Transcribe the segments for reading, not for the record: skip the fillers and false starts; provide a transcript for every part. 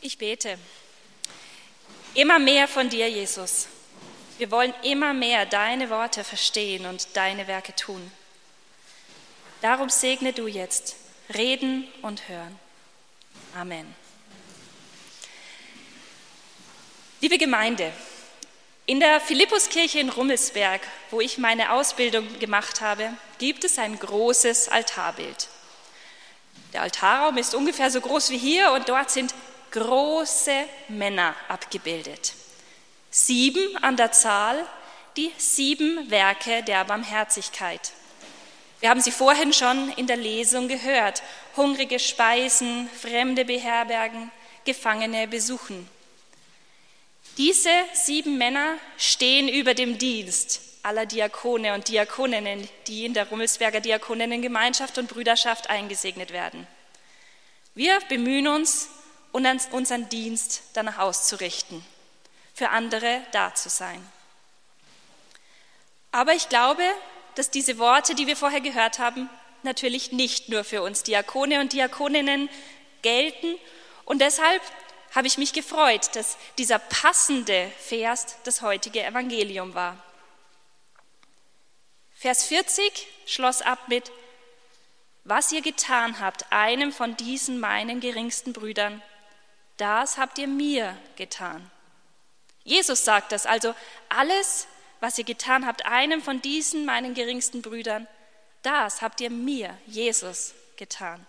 Ich bete. Immer mehr von dir, Jesus. Wir wollen immer mehr deine Worte verstehen und deine Werke tun. Darum segne du jetzt Reden und Hören. Amen. Liebe Gemeinde, in der Philippuskirche in Rummelsberg, wo ich meine Ausbildung gemacht habe, gibt es ein großes Altarbild. Der Altarraum ist ungefähr so groß wie hier und dort sind große Männer abgebildet. 7 an der Zahl, die 7 Werke der Barmherzigkeit. Wir haben sie vorhin schon in der Lesung gehört. Hungrige speisen, Fremde beherbergen, Gefangene besuchen. Diese 7 Männer stehen über dem Dienst aller Diakone und Diakoninnen, die in der Rummelsberger Diakoninnengemeinschaft und Brüderschaft eingesegnet werden. Wir bemühen uns, unseren Dienst danach auszurichten, für andere da zu sein. Aber ich glaube, dass diese Worte, die wir vorher gehört haben, natürlich nicht nur für uns Diakone und Diakoninnen gelten. Und deshalb habe ich mich gefreut, dass dieser passende Vers das heutige Evangelium war. Vers 40 schloss ab mit: Was ihr getan habt, einem von diesen meinen geringsten Brüdern, das habt ihr mir getan. Jesus sagt das, also alles, was ihr getan habt, einem von diesen meinen geringsten Brüdern, das habt ihr mir, Jesus, getan.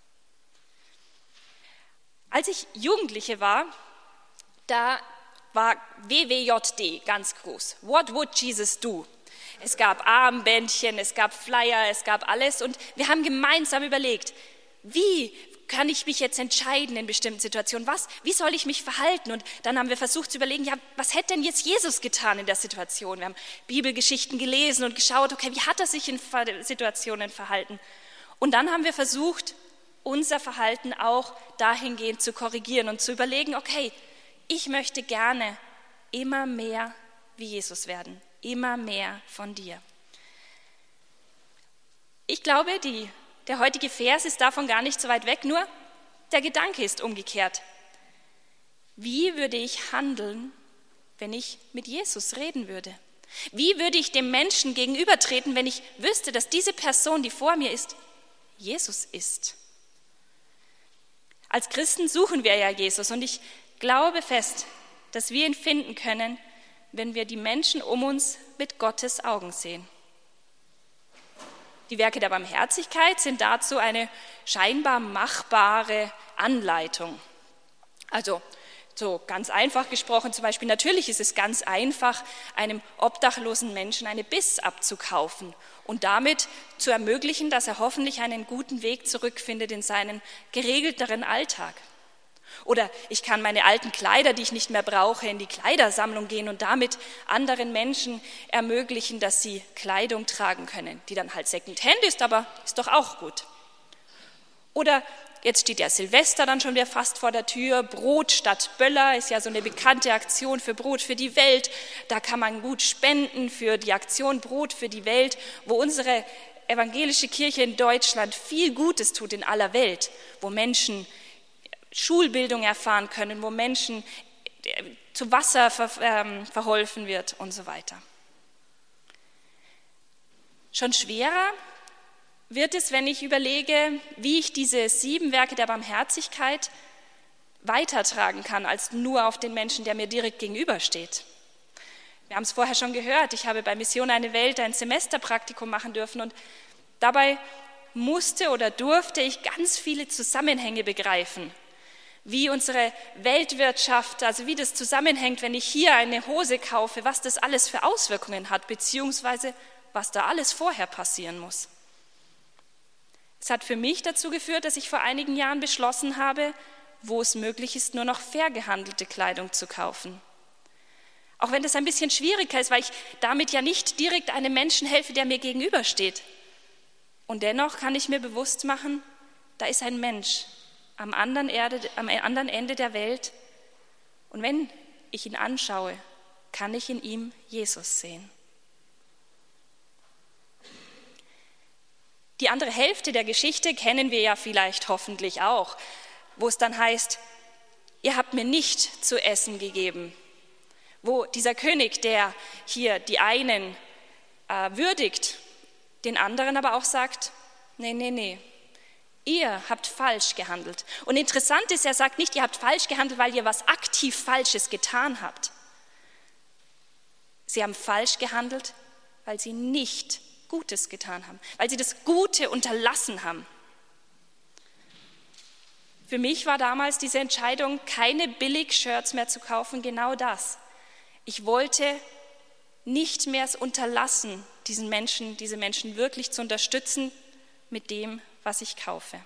Als ich Jugendliche war, da war WWJD ganz groß. What would Jesus do? Es gab Armbändchen, es gab Flyer, es gab alles und wir haben gemeinsam überlegt, wie kann ich mich jetzt entscheiden in bestimmten Situationen? Wie soll ich mich verhalten? Und dann haben wir versucht zu überlegen, ja, was hätte denn jetzt Jesus getan in der Situation? Wir haben Bibelgeschichten gelesen und geschaut, okay, wie hat er sich in Situationen verhalten? Und dann haben wir versucht, unser Verhalten auch dahingehend zu korrigieren und zu überlegen, okay, ich möchte gerne immer mehr wie Jesus werden, immer mehr von dir. Ich glaube, der heutige Vers ist davon gar nicht so weit weg, nur der Gedanke ist umgekehrt. Wie würde ich handeln, wenn ich mit Jesus reden würde? Wie würde ich dem Menschen gegenübertreten, wenn ich wüsste, dass diese Person, die vor mir ist, Jesus ist? Als Christen suchen wir ja Jesus und ich glaube fest, dass wir ihn finden können, wenn wir die Menschen um uns mit Gottes Augen sehen. Die Werke der Barmherzigkeit sind dazu eine scheinbar machbare Anleitung. Also so ganz einfach gesprochen zum Beispiel, natürlich ist es ganz einfach, einem obdachlosen Menschen eine Biss abzukaufen und damit zu ermöglichen, dass er hoffentlich einen guten Weg zurückfindet in seinen geregelteren Alltag. Oder ich kann meine alten Kleider, die ich nicht mehr brauche, in die Kleidersammlung gehen und damit anderen Menschen ermöglichen, dass sie Kleidung tragen können, die dann halt Secondhand ist, aber ist doch auch gut. Oder jetzt steht ja Silvester dann schon wieder fast vor der Tür. Brot statt Böller ist ja so eine bekannte Aktion für Brot für die Welt. Da kann man gut spenden für die Aktion Brot für die Welt, wo unsere evangelische Kirche in Deutschland viel Gutes tut in aller Welt, wo Menschen Schulbildung erfahren können, wo Menschen zu Wasser verholfen wird und so weiter. Schon schwerer wird es, wenn ich überlege, wie ich diese 7 Werke der Barmherzigkeit weitertragen kann, als nur auf den Menschen, der mir direkt gegenübersteht. Wir haben es vorher schon gehört, ich habe bei Mission eine Welt ein Semesterpraktikum machen dürfen und dabei musste oder durfte ich ganz viele Zusammenhänge begreifen, wie unsere Weltwirtschaft, also wie das zusammenhängt, wenn ich hier eine Hose kaufe, was das alles für Auswirkungen hat, beziehungsweise was da alles vorher passieren muss. Es hat für mich dazu geführt, dass ich vor einigen Jahren beschlossen habe, wo es möglich ist, nur noch fair gehandelte Kleidung zu kaufen. Auch wenn das ein bisschen schwieriger ist, weil ich damit ja nicht direkt einem Menschen helfe, der mir gegenübersteht. Und dennoch kann ich mir bewusst machen, da ist ein Mensch am anderen Ende der Welt. Und wenn ich ihn anschaue, kann ich in ihm Jesus sehen. Die andere Hälfte der Geschichte kennen wir ja vielleicht hoffentlich auch, wo es dann heißt, ihr habt mir nicht zu essen gegeben. Wo dieser König, der hier die einen würdigt, den anderen aber auch sagt, nee, ihr habt falsch gehandelt. Und interessant ist, er sagt nicht, ihr habt falsch gehandelt, weil ihr was aktiv Falsches getan habt. Sie haben falsch gehandelt, weil sie nicht Gutes getan haben, weil sie das Gute unterlassen haben. Für mich war damals diese Entscheidung, keine Billig-Shirts mehr zu kaufen, genau das. Ich wollte nicht mehr es unterlassen, diese Menschen wirklich zu unterstützen mit dem, was ich kaufe.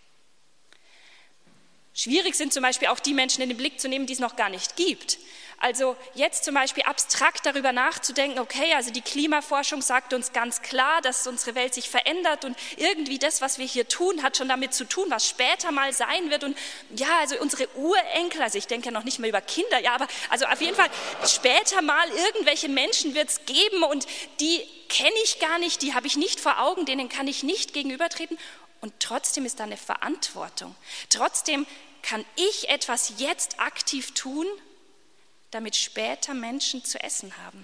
Schwierig sind zum Beispiel auch die Menschen in den Blick zu nehmen, die es noch gar nicht gibt. Also jetzt zum Beispiel abstrakt darüber nachzudenken, okay, also die Klimaforschung sagt uns ganz klar, dass unsere Welt sich verändert und irgendwie das, was wir hier tun, hat schon damit zu tun, was später mal sein wird. Und ja, also unsere Urenkel, also ich denke ja noch nicht mal über Kinder, ja, aber also auf jeden Fall später mal irgendwelche Menschen wird es geben und die kenne ich gar nicht, die habe ich nicht vor Augen, denen kann ich nicht gegenübertreten. Und trotzdem ist da eine Verantwortung. Trotzdem kann ich etwas jetzt aktiv tun, damit später Menschen zu essen haben.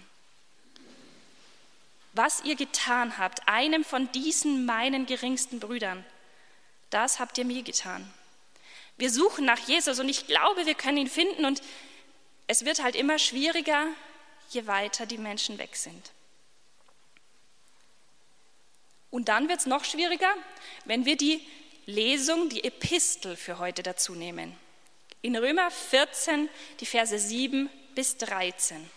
Was ihr getan habt, einem von diesen meinen geringsten Brüdern, das habt ihr mir getan. Wir suchen nach Jesus und ich glaube, wir können ihn finden und es wird halt immer schwieriger, je weiter die Menschen weg sind. Und dann wird es noch schwieriger, wenn wir die Lesung, die Epistel für heute dazu nehmen. In Römer 14, die Verse 7 bis 13.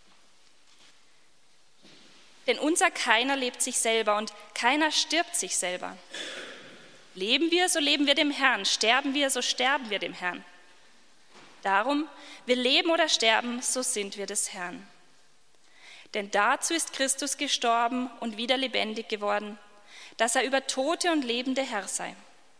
Denn unser Keiner lebt sich selber und keiner stirbt sich selber. Leben wir, so leben wir dem Herrn. Sterben wir, so sterben wir dem Herrn. Darum, wir leben oder sterben, so sind wir des Herrn. Denn dazu ist Christus gestorben und wieder lebendig geworden, dass er über Tote und Lebende Herr sei.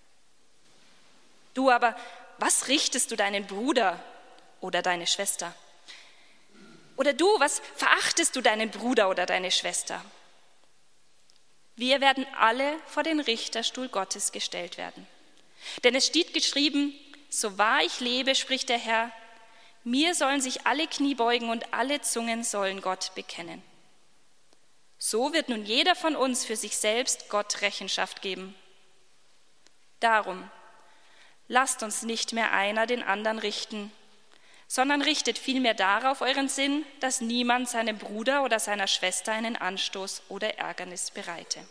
Du aber, was richtest du deinen Bruder oder deine Schwester? Oder du, was verachtest du deinen Bruder oder deine Schwester? Wir werden alle vor den Richterstuhl Gottes gestellt werden. Denn es steht geschrieben, so wahr ich lebe, spricht der Herr, mir sollen sich alle Knie beugen und alle Zungen sollen Gott bekennen. So wird nun jeder von uns für sich selbst Gott Rechenschaft geben. Darum, lasst uns nicht mehr einer den anderen richten, sondern richtet vielmehr darauf euren Sinn, dass niemand seinem Bruder oder seiner Schwester einen Anstoß oder Ärgernis bereite.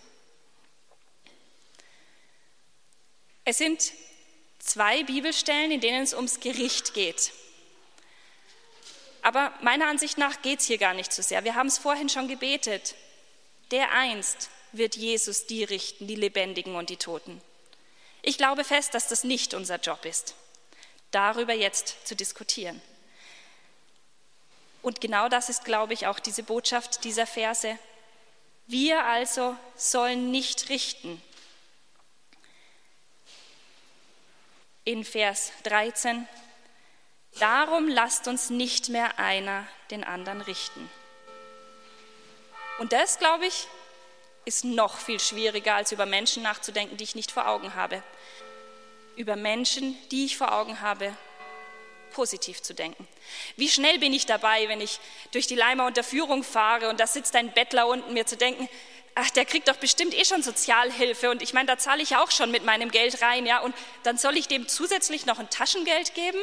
Es sind 2 Bibelstellen, in denen es ums Gericht geht. Aber meiner Ansicht nach geht es hier gar nicht so sehr. Wir haben es vorhin schon gebetet. Dereinst wird Jesus die richten, die Lebendigen und die Toten. Ich glaube fest, dass das nicht unser Job ist, darüber jetzt zu diskutieren. Und genau das ist, glaube ich, auch diese Botschaft dieser Verse. Wir also sollen nicht richten. In Vers 13, darum lasst uns nicht mehr einer den anderen richten. Und das, glaube ich, ist noch viel schwieriger, als über Menschen nachzudenken, die ich nicht vor Augen habe. Über Menschen, die ich vor Augen habe, positiv zu denken. Wie schnell bin ich dabei, wenn ich durch die Leimer Unterführung fahre und da sitzt ein Bettler unten, mir zu denken, ach, der kriegt doch bestimmt schon Sozialhilfe und ich meine, da zahle ich ja auch schon mit meinem Geld rein, ja, und dann soll ich dem zusätzlich noch ein Taschengeld geben?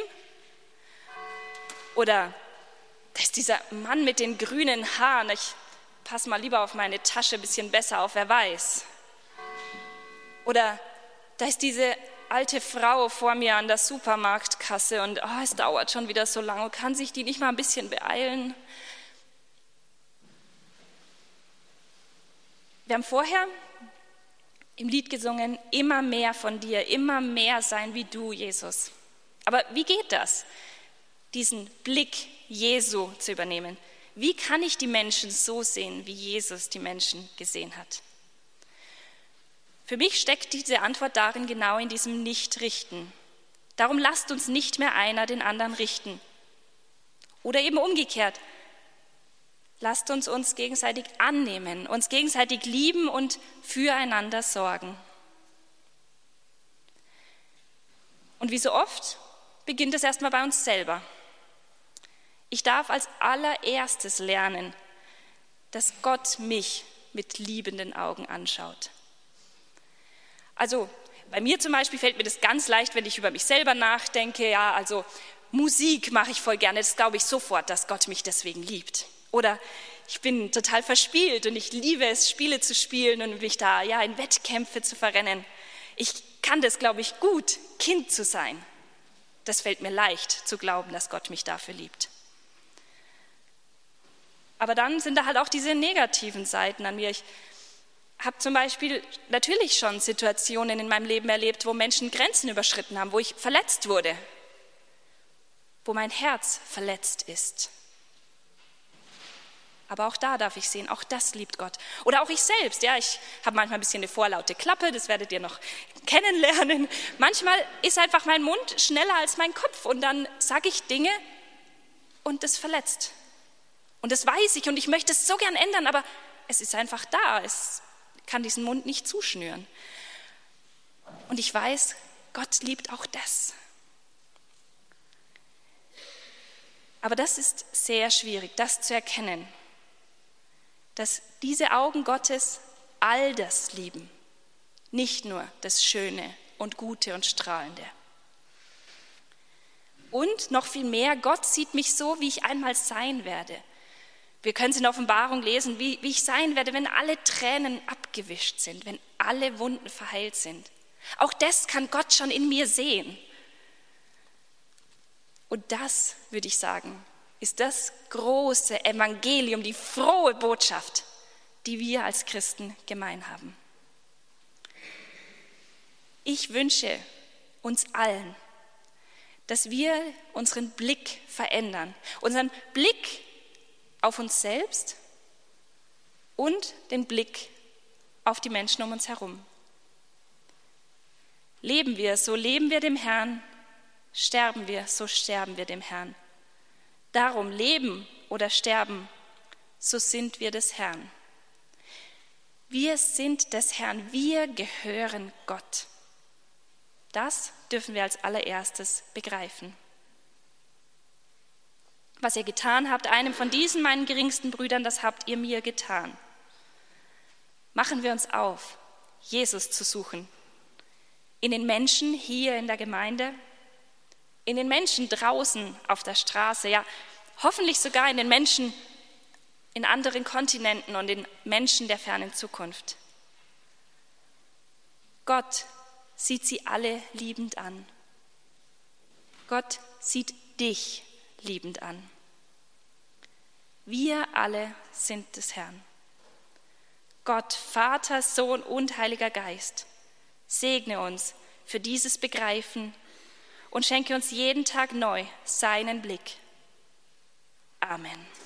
Oder da ist dieser Mann mit den grünen Haaren, ich pass mal lieber auf meine Tasche ein bisschen besser auf, wer weiß. Oder da ist diese alte Frau vor mir an der Supermarktkasse und es dauert schon wieder so lange, kann sich die nicht mal ein bisschen beeilen? Wir haben vorher im Lied gesungen, immer mehr von dir, immer mehr sein wie du, Jesus. Aber wie geht das, diesen Blick Jesu zu übernehmen? Wie kann ich die Menschen so sehen, wie Jesus die Menschen gesehen hat? Für mich steckt diese Antwort darin, genau in diesem Nicht-Richten. Darum lasst uns nicht mehr einer den anderen richten. Oder eben umgekehrt, lasst uns gegenseitig annehmen, uns gegenseitig lieben und füreinander sorgen. Und wie so oft beginnt es erstmal bei uns selber. Ich darf als allererstes lernen, dass Gott mich mit liebenden Augen anschaut. Also bei mir zum Beispiel fällt mir das ganz leicht, wenn ich über mich selber nachdenke. Ja, also Musik mache ich voll gerne, das glaube ich sofort, dass Gott mich deswegen liebt. Oder ich bin total verspielt und ich liebe es, Spiele zu spielen und mich da in Wettkämpfe zu verrennen. Ich kann das, glaube ich, gut, Kind zu sein. Das fällt mir leicht zu glauben, dass Gott mich dafür liebt. Aber dann sind da halt auch diese negativen Seiten an mir. Ich habe zum Beispiel natürlich schon Situationen in meinem Leben erlebt, wo Menschen Grenzen überschritten haben, wo ich verletzt wurde, wo mein Herz verletzt ist. Aber auch da darf ich sehen, auch das liebt Gott. Oder auch ich selbst, ich habe manchmal ein bisschen eine vorlaute Klappe, das werdet ihr noch kennenlernen. Manchmal ist einfach mein Mund schneller als mein Kopf und dann sage ich Dinge und das verletzt. Und das weiß ich und ich möchte es so gern ändern, aber es ist einfach da, es kann diesen Mund nicht zuschnüren. Und ich weiß, Gott liebt auch das. Aber das ist sehr schwierig, das zu erkennen, dass diese Augen Gottes all das lieben, nicht nur das Schöne und Gute und Strahlende. Und noch viel mehr, Gott sieht mich so, wie ich einmal sein werde. Wir können es in der Offenbarung lesen, wie ich sein werde, wenn alle Tränen abgewischt sind, wenn alle Wunden verheilt sind. Auch das kann Gott schon in mir sehen. Und das, würde ich sagen, ist das große Evangelium, die frohe Botschaft, die wir als Christen gemein haben. Ich wünsche uns allen, dass wir unseren Blick verändern, unseren Blick auf uns selbst und den Blick auf die Menschen um uns herum. Leben wir, so leben wir dem Herrn, sterben wir, so sterben wir dem Herrn. Darum leben oder sterben, so sind wir des Herrn. Wir sind des Herrn, wir gehören Gott. Das dürfen wir als allererstes begreifen. Was ihr getan habt, einem von diesen meinen geringsten Brüdern, das habt ihr mir getan. Machen wir uns auf, Jesus zu suchen. In den Menschen hier in der Gemeinde, in den Menschen draußen auf der Straße, hoffentlich sogar in den Menschen in anderen Kontinenten und in Menschen der fernen Zukunft. Gott sieht sie alle liebend an. Gott sieht dich liebend an. Wir alle sind des Herrn. Gott, Vater, Sohn und Heiliger Geist, segne uns für dieses Begreifen und schenke uns jeden Tag neu seinen Blick. Amen.